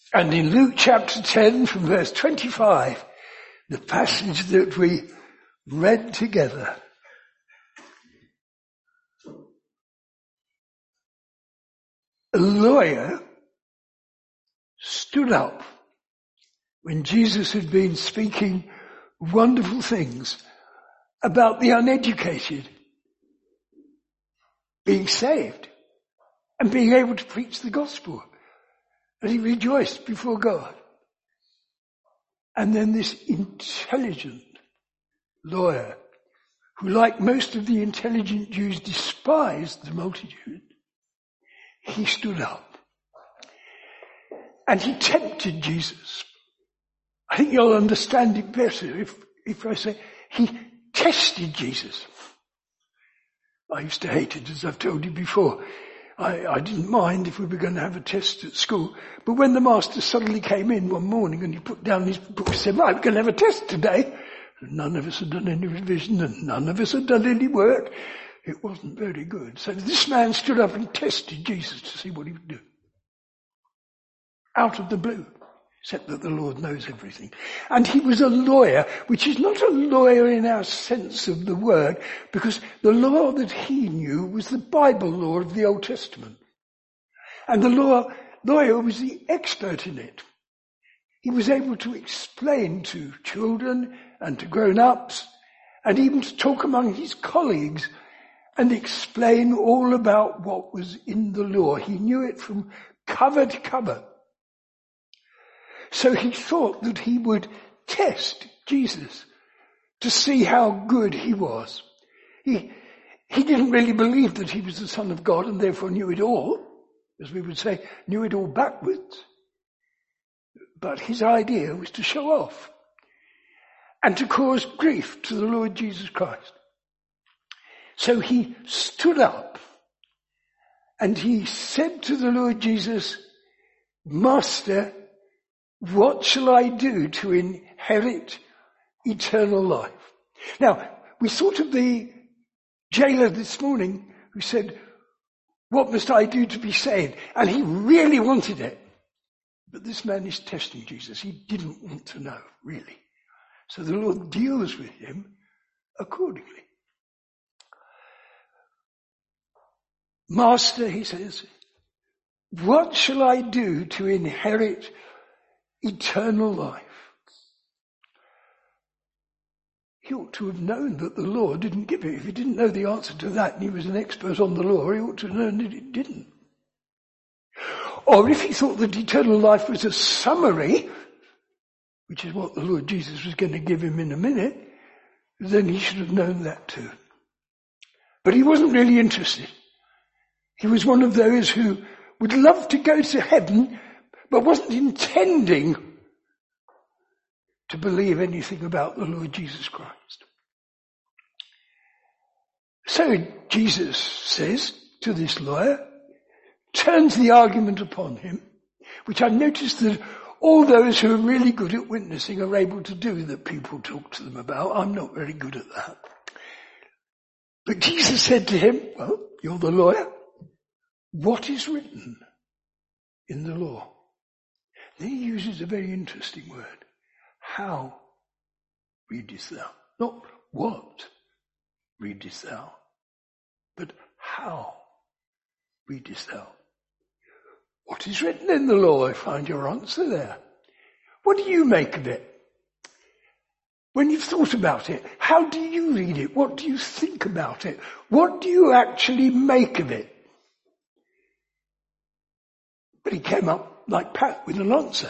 And in Luke chapter 10 from verse 25, the passage that we read together, a lawyer stood up when Jesus had been speaking wonderful things about the uneducated being saved and being able to preach the gospel. And he rejoiced before God. And then this intelligent lawyer, who like most of the intelligent Jews despised the multitude, he stood up and he tempted Jesus. I think you'll understand it better if I say he tested Jesus. I used to hate it, as I've told you before. I didn't mind if we were going to have a test at school. But when the master suddenly came in one morning and he put down his book and said, right, we're going to have a test today. And none of us had done any revision and none of us had done any work. It wasn't very good. So this man stood up and tested Jesus to see what he would do. Out of the blue. Except that the Lord knows everything. And he was a lawyer, which is not a lawyer in our sense of the word, because the law that he knew was the Bible law of the Old Testament. And the lawyer was the expert in it. He was able to explain to children and to grown-ups, and even to talk among his colleagues and explain all about what was in the law. He knew it from cover to cover. So he thought that he would test Jesus to see how good he was. He didn't really believe that he was the Son of God and therefore knew it all, as we would say, knew it all backwards. But his idea was to show off and to cause grief to the Lord Jesus Christ. So he stood up and he said to the Lord Jesus, Master, what shall I do to inherit eternal life? Now, we thought of the jailer this morning who said, what must I do to be saved? And he really wanted it. But this man is testing Jesus. He didn't want to know, really. So the Lord deals with him accordingly. Master, he says, what shall I do to inherit eternal life? He ought to have known that the law didn't give it. If he didn't know the answer to that and he was an expert on the law, he ought to have known that it didn't. Or if he thought that eternal life was a summary, which is what the Lord Jesus was going to give him in a minute, then he should have known that too. But he wasn't really interested. He was one of those who would love to go to heaven, but wasn't intending to believe anything about the Lord Jesus Christ. So Jesus says to this lawyer, turns the argument upon him, which I've noticed that all those who are really good at witnessing are able to do, that people talk to them about. I'm not very good at that. But Jesus said to him, well, you're the lawyer. What is written in the law? Then he uses a very interesting word. How readest thou? Not what readest thou, but how readest thou? What is written in the law? I find your answer there. What do you make of it? When you've thought about it, how do you read it? What do you think about it? What do you actually make of it? But he came up like Pat with an answer.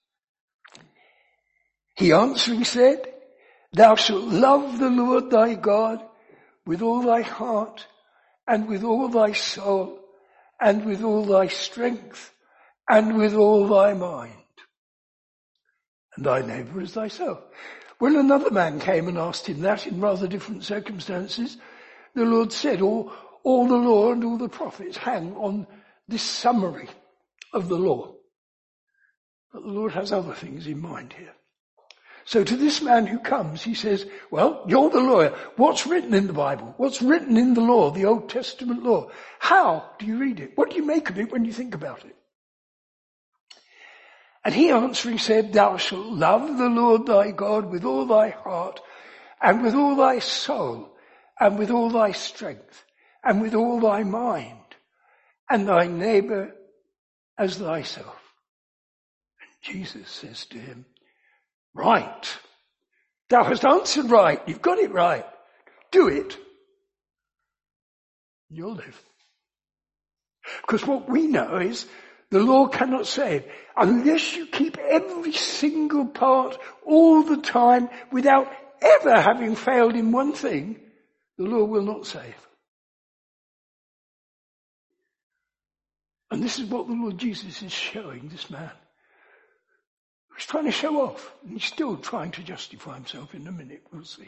He answering said, thou shalt love the Lord thy God with all thy heart and with all thy soul and with all thy strength and with all thy mind, and thy neighbour as thyself. When another man came and asked him that in rather different circumstances, the Lord said, all the law and all the prophets hang on this summary of the law. But the Lord has other things in mind here. So to this man who comes, he says, well, you're the lawyer. What's written in the Bible? What's written in the law, the Old Testament law? How do you read it? What do you make of it when you think about it? And he answering said, thou shalt love the Lord thy God with all thy heart, and with all thy soul, and with all thy strength, and with all thy mind, and thy neighbour as thyself. And Jesus says to him, right. Thou hast answered right. You've got it right. Do it. You'll live. Because what we know is the law cannot save. Unless you keep every single part all the time without ever having failed in one thing, the law will not save. And this is what the Lord Jesus is showing this man. He's trying to show off. And he's still trying to justify himself. In a minute, we'll see.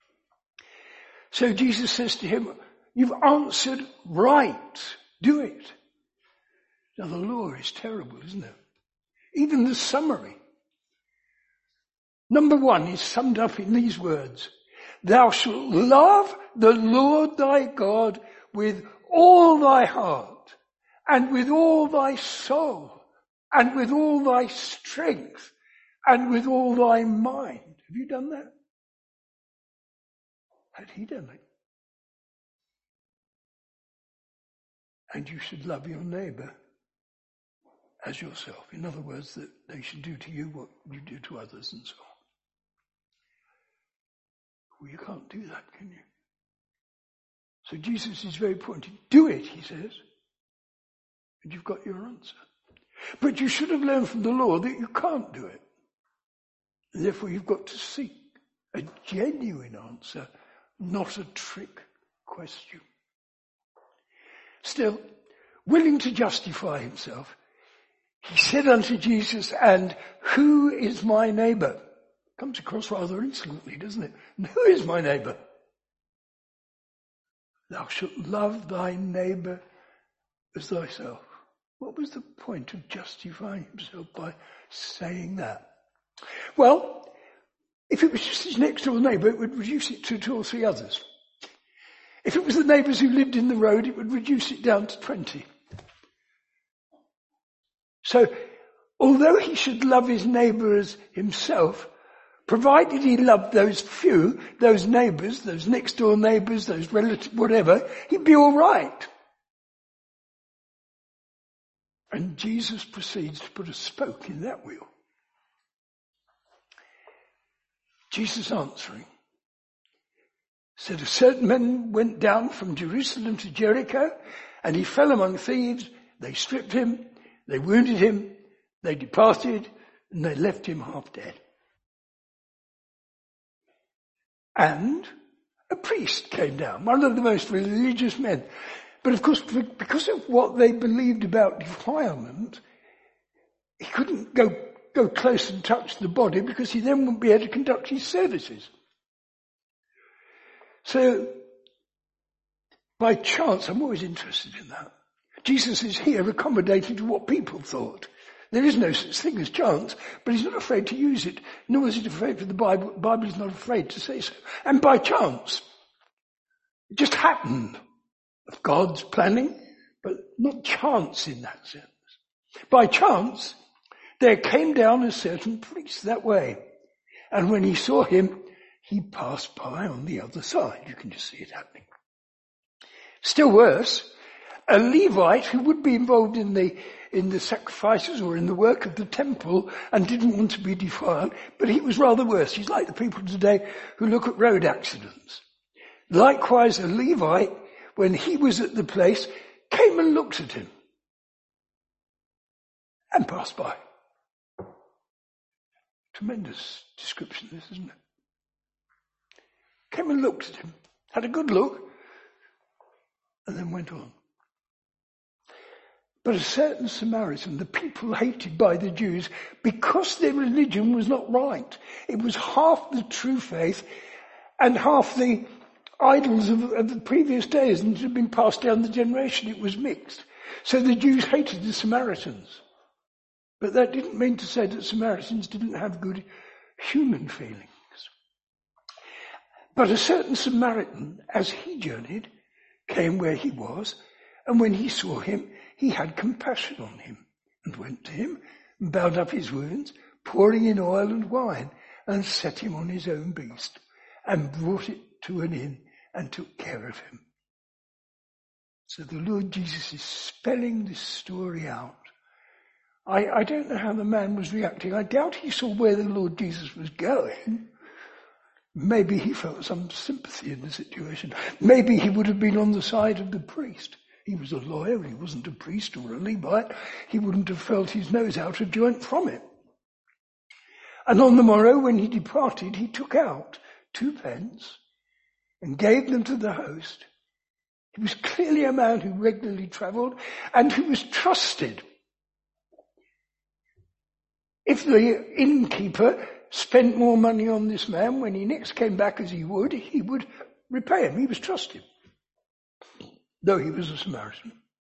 So Jesus says to him, you've answered right. Do it. Now the law is terrible, isn't it? Even the summary. Number 1 is summed up in these words. Thou shalt love the Lord thy God with all thy heart, and with all thy soul, and with all thy strength, and with all thy mind. Have you done that? Had he done it? And you should love your neighbour as yourself. In other words, that they should do to you what you do to others and so on. Well, you can't do that, can you? So Jesus is very pointed. Do it, he says. And you've got your answer. But you should have learned from the law that you can't do it. And therefore you've got to seek a genuine answer, not a trick question. Still, willing to justify himself, he said unto Jesus, and who is my neighbour? Comes across rather insolently, doesn't it? And who is my neighbour? Thou shalt love thy neighbour as thyself. What was the point of justifying himself by saying that? Well, if it was just his next door neighbour, it would reduce it to 2 or 3 others. If it was the neighbours who lived in the road, it would reduce it down to 20. So, although he should love his neighbour as himself, provided he loved those few, those neighbours, those next door neighbours, those relatives, whatever, he'd be all right. And Jesus proceeds to put a spoke in that wheel. Jesus answering said, a certain man went down from Jerusalem to Jericho, and he fell among thieves. They stripped him, they wounded him, they departed, and they left him half dead. And a priest came down, one of the most religious men. But of course, because of what they believed about defilement, he couldn't go close and touch the body because he then wouldn't be able to conduct his services. So, by chance, I'm always interested in that. Jesus is here accommodating to what people thought. There is no such thing as chance, but he's not afraid to use it, nor is he afraid for the Bible. The Bible is not afraid to say so. And by chance, it just happened of God's planning, but not chance in that sense. By chance, there came down a certain priest that way, and when he saw him, he passed by on the other side. You can just see it happening. Still worse, a Levite who would be involved in the sacrifices or in the work of the temple and didn't want to be defiled, but he was rather worse. He's like the people today who look at road accidents. Likewise, a Levite, when he was at the place, came and looked at him and passed by. Tremendous description, this, isn't it? Came and looked at him, had a good look, and then went on. But a certain Samaritan, the people hated by the Jews, because their religion was not right. It was half the true faith and half the idols of the previous days, and it had been passed down the generation. It was mixed. So the Jews hated the Samaritans. But that didn't mean to say that Samaritans didn't have good human feelings. But a certain Samaritan, as he journeyed, came where he was, and when he saw him, he had compassion on him, and went to him, and bound up his wounds, pouring in oil and wine, and set him on his own beast, and brought it to an inn, and took care of him. So the Lord Jesus is spelling this story out. I don't know how the man was reacting. I doubt he saw where the Lord Jesus was going. Maybe he felt some sympathy in the situation. Maybe he would have been on the side of the priest. He was a lawyer, he wasn't a priest or a Levite. He wouldn't have felt his nose out of joint from it. And on the morrow when he departed, he took out 2 pence and gave them to the host. He was clearly a man who regularly travelled and who was trusted. If the innkeeper spent more money on this man, when he next came back as he would repay him. He was trusted, though he was a Samaritan.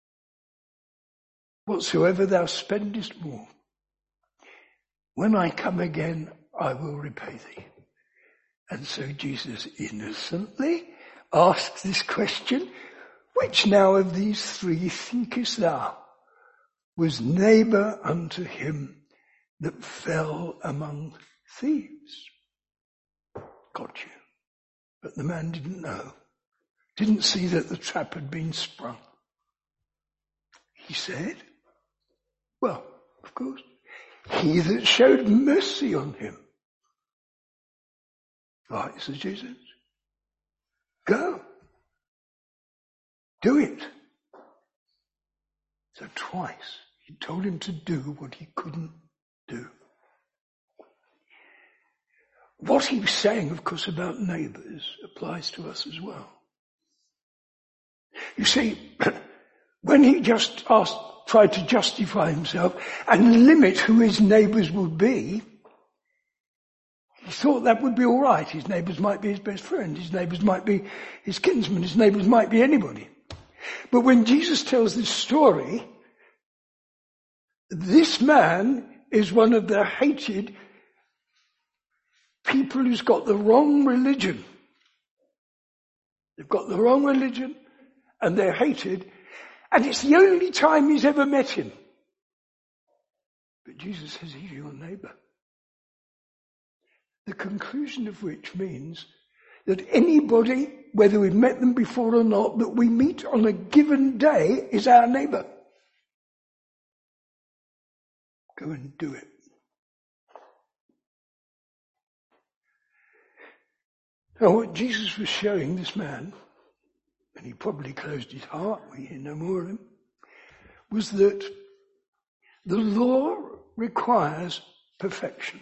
Whatsoever thou spendest more, when I come again, I will repay thee. And so Jesus innocently asks this question, which now of these 3 thinkest thou was neighbour unto him that fell among thieves? Got you. But the man didn't know. Didn't see that the trap had been sprung. He said, well, of course, he that showed mercy on him. Right, says Jesus. Go. Do it. So twice he told him to do what he couldn't do. What he was saying, of course, about neighbours applies to us as well. You see, when he just tried to justify himself and limit who his neighbours would be, he thought that would be all right. His neighbours might be his best friend. His neighbours might be his kinsman. His neighbours might be anybody. But when Jesus tells this story, this man is one of the hated people who's got the wrong religion. They've got the wrong religion and they're hated, and it's the only time he's ever met him. But Jesus says he's your neighbour. The conclusion of which means that anybody, whether we've met them before or not, that we meet on a given day is our neighbour. Go and do it. Now what Jesus was showing this man, and he probably closed his heart, we hear no more of him, was that the law requires perfection.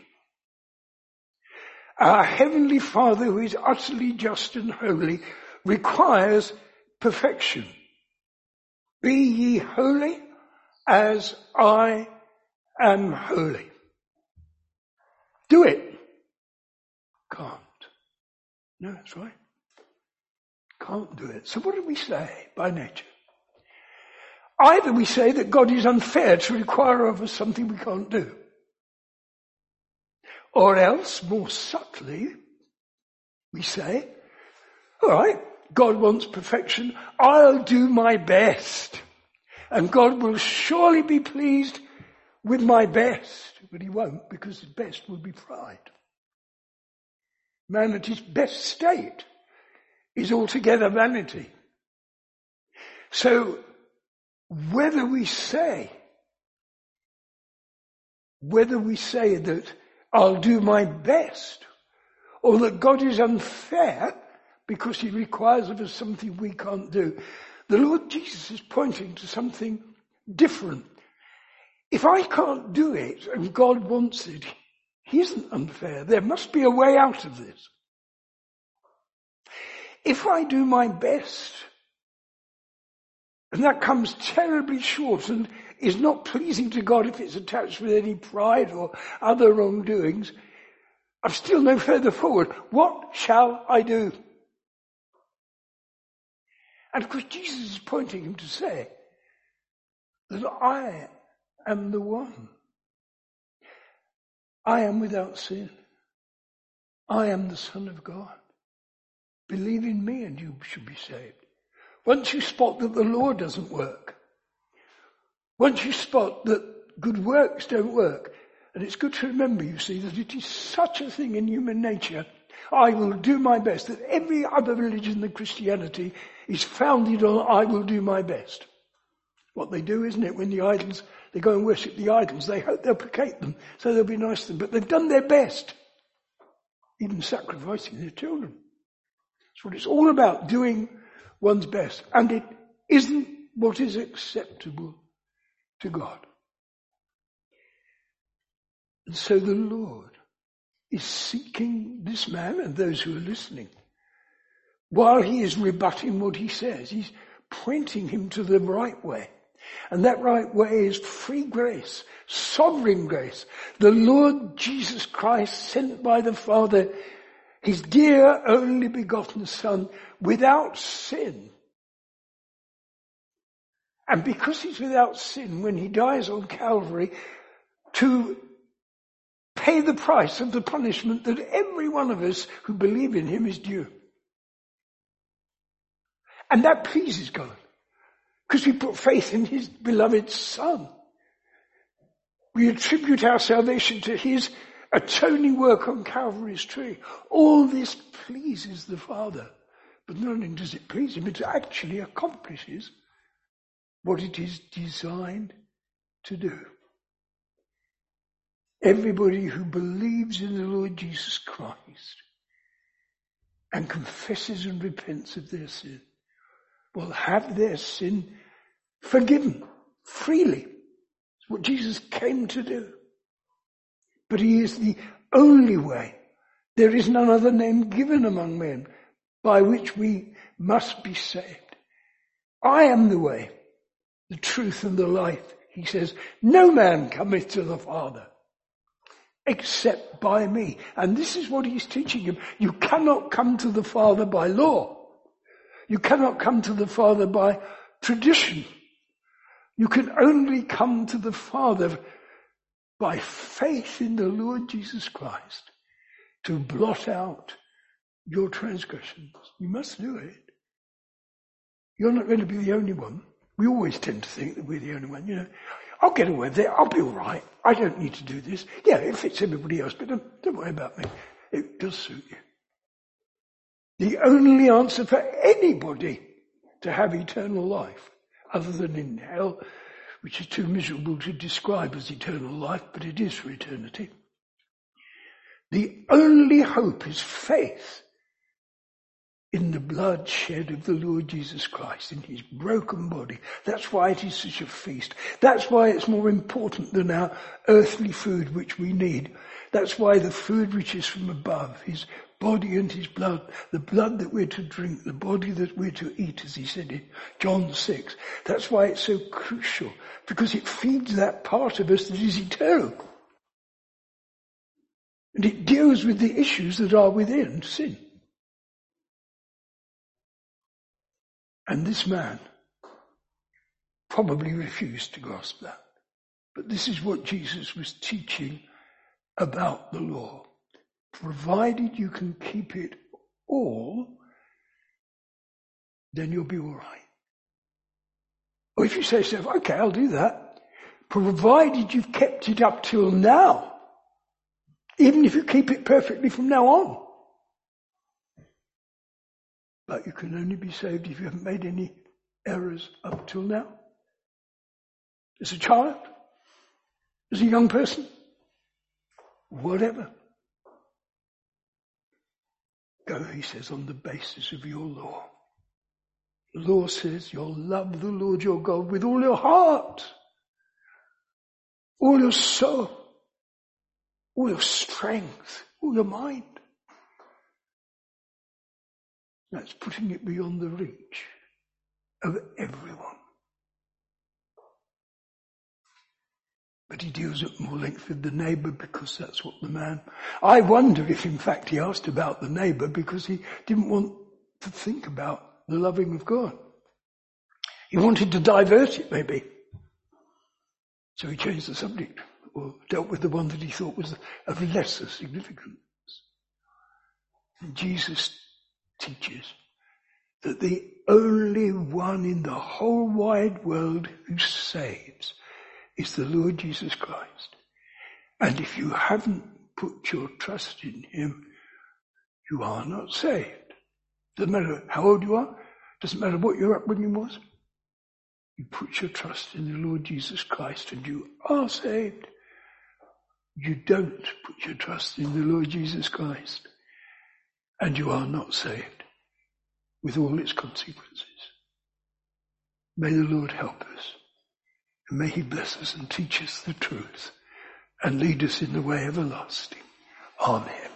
Our Heavenly Father, who is utterly just and holy, requires perfection. Be ye holy as I am holy. Do it. Can't. No, that's right. Can't do it. So what do we say by nature? Either we say that God is unfair to require of us something we can't do. Or else, more subtly, we say, all right, God wants perfection. I'll do my best. And God will surely be pleased with my best. But he won't, because his best will be pride. Man at his best state is altogether vanity. So, whether we say that I'll do my best, or that God is unfair because he requires of us something we can't do, the Lord Jesus is pointing to something different. If I can't do it and God wants it, he isn't unfair. There must be a way out of this. If I do my best, and that comes terribly short and is not pleasing to God if it's attached with any pride or other wrongdoings, I'm still no further forward. What shall I do? And of course Jesus is pointing him to say that I am the one. I am without sin. I am the Son of God. Believe in me and you should be saved. Once you spot that the law doesn't work, once you spot that good works don't work. And it's good to remember, you see, that it is such a thing in human nature. I will do my best. That every other religion than Christianity is founded on I will do my best. What they do, isn't it? When they go and worship the idols, they hope they'll placate them, so they'll be nice to them. But they've done their best. Even sacrificing their children. That's what it's all about, doing one's best. And it isn't what is acceptable to God. And so the Lord is seeking this man and those who are listening. While he is rebutting what he says, he's pointing him to the right way. And that right way is free grace, sovereign grace. The Lord Jesus Christ, sent by the Father, his dear only begotten Son, without sin. And because he's without sin, when he dies on Calvary, to pay the price of the punishment that every one of us who believe in him is due. And that pleases God. Because we put faith in his beloved Son. We attribute our salvation to his atoning work on Calvary's tree. All this pleases the Father. But not only does it please him, it actually accomplishes what it is designed to do. Everybody who believes in the Lord Jesus Christ and confesses and repents of their sin will have their sin forgiven freely. It's what Jesus came to do. But he is the only way. There is none other name given among men by which we must be saved. I am the way, the truth and the life. He says, no man cometh to the Father except by me. And this is what he's teaching him. You cannot come to the Father by law. You cannot come to the Father by tradition. You can only come to the Father by faith in the Lord Jesus Christ to blot out your transgressions. You must do it. You're not going to be the only one. We always tend to think that we're the only one, you know. I'll get away with it. I'll be all right. I don't need to do this. Yeah, it fits everybody else, but don't worry about me. It does suit you. The only answer for anybody to have eternal life, other than in hell, which is too miserable to describe as eternal life, but it is for eternity. The only hope is faith in the blood shed of the Lord Jesus Christ, in his broken body. That's why it is such a feast. That's why it's more important than our earthly food which we need. That's why the food which is from above, his body and his blood, the blood that we're to drink, the body that we're to eat, as he said in John 6. That's why it's so crucial, because it feeds that part of us that is eternal. And it deals with the issues that are within sin. And this man probably refused to grasp that. But this is what Jesus was teaching about the law. Provided you can keep it all, then you'll be all right. Or if you say to yourself, okay, I'll do that, provided you've kept it up till now, even if you keep it perfectly from now on. But you can only be saved if you haven't made any errors up till now. As a child, as a young person, whatever. Go, he says, on the basis of your law. The law says you'll love the Lord your God with all your heart, all your soul, all your strength, all your mind. That's putting it beyond the reach of everyone. But he deals at more length with the neighbour because that's what the man... I wonder if in fact he asked about the neighbour because he didn't want to think about the loving of God. He wanted to divert it maybe. So he changed the subject or dealt with the one that he thought was of lesser significance. And Jesus teaches that the only one in the whole wide world who saves is the Lord Jesus Christ. And if you haven't put your trust in him, you are not saved. Doesn't matter how old you are. Doesn't matter what your upbringing was. You put your trust in the Lord Jesus Christ and you are saved. You don't put your trust in the Lord Jesus Christ and you are not saved, with all its consequences. May the Lord help us, and may he bless us and teach us the truth and lead us in the way everlasting. Amen.